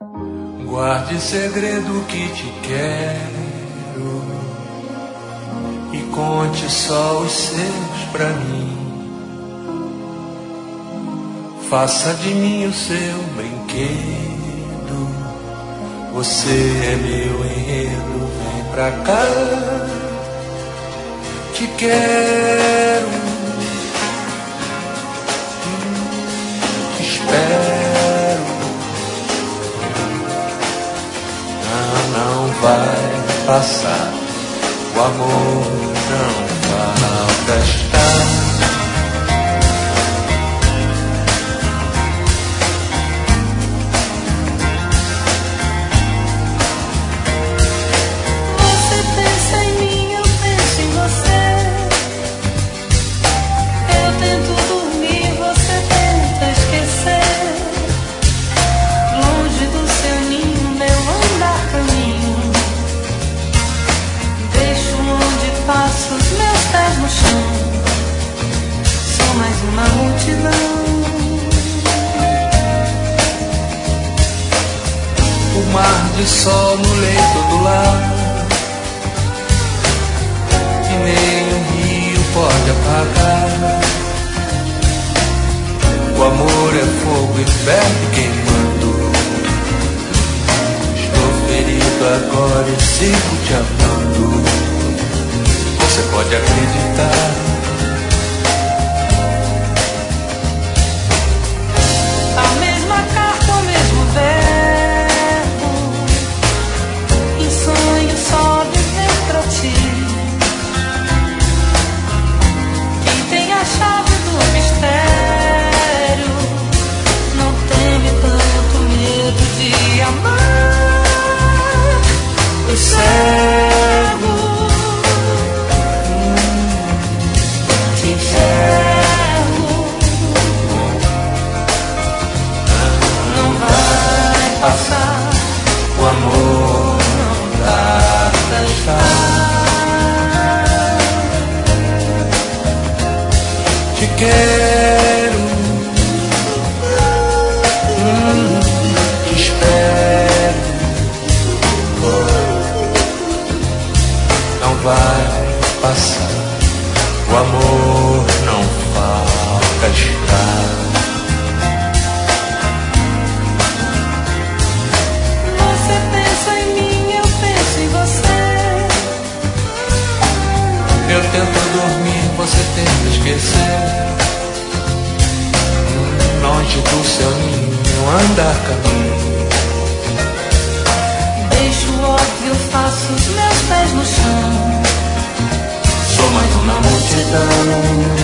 Guarde segredo que te quero e conte só os seus pra mim. Faça de mim o seu brinquedo. Você é meu enredo, vem pra cá. Te quero, te espero. Não vai passar, o amor não vai prestar. O mar de sol no leito do lar, que nem um rio pode apagar. O amor é fogo e ferve queimando. Estou ferido agora e sigo te amando. Você pode acreditar. O amor não dá pra estar. Te quero, te espero. Não vai passar, o amor não falta estar. Eu tento dormir, você tenta esquecer. Longe do seu ninho, andar caminho. Deixo o óbvio, faço os meus pés no chão. Sou mais uma multidão.